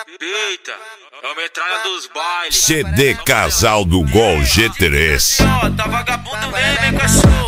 Eita, é o metralha dos bailes. CD Casal do Gol G3. Tá vagabundo mesmo, hein, cachorro?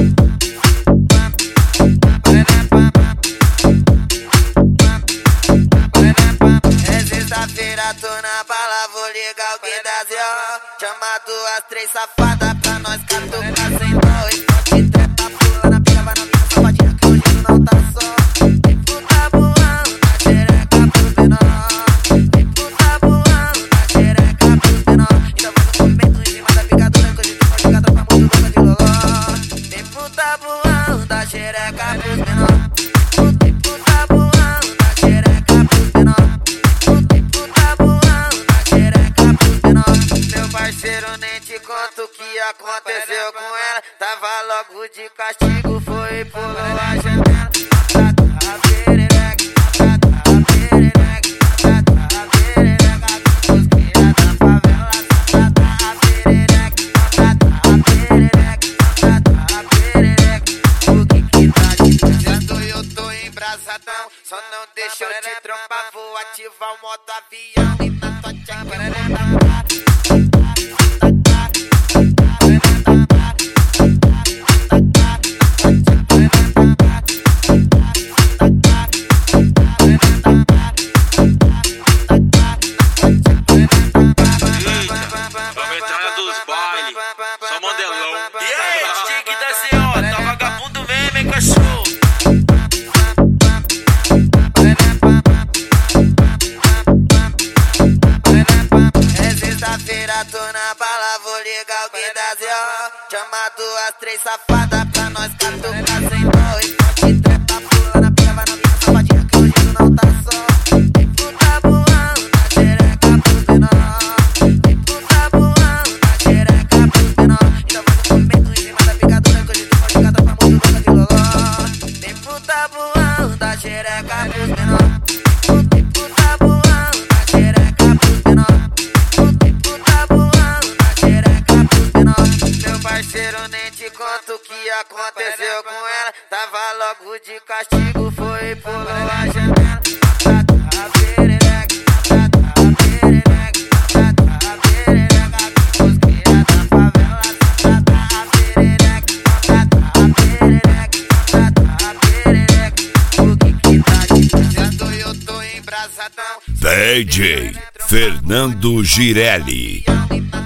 É sexta-feira, tô na bala, vou ligar o guindazinho. Chama duas, três safadas pra nós catucar sem dó. E pode trepa, pula na pica, vai na minha safadinha que hoje tu não tá só. Tem puta voando na xereca pros menor. Tem puta voando na xereca pros menor. Então vai no movimento em cima da picadura que hoje tu pode catar pra muito boca de loló. Tem puta voando na xereca pros menor. Tem puta voando na xereca pros menor. Tem puta voando na xereca pros menor. Meu parceiro, nem te conto o que aconteceu com ela. Tava logo de castigo, foi e pulou a janela. A perereca, a perereca, a perereca dos cria da favela. A perereca, a perereca, a perereca. O que tá dizendo? Eu tô embrasadão, só não deixa eu te trompar. Vou ativar o modo avião e na tua tchaca. Só Mandelão. E aí, tique da senhora, tá vagabundo mesmo, hein, cachorro? É sexta-feira, tô na bala, vou ligar o guindazinho. Chama duas, três safadas pra nós catucar sem dó. E pode trepa, pula na pica, vai na minha safadinha que hoje tu não tá só. Tem puta voando na xereca pros menor. Tem puta voando na xereca pros menor. Então vai no movimento em cima da picadura que hoje tu pode catar pra muito boca de loló. Tem puta voando na xereca pros menor. Tem puta voando na xereca pros menor. Tem puta voando na xereca pros menor. Meu parceiro, nem te conto o que aconteceu com ela. Tava logo de castigo, foi e pulou a janela. A perereca, a perereca, a perereca dos cria da favela. A perereca, a perereca, a perereca. O que tá dizendo? Eu tô embrasadão. DJ Fernando Girelli.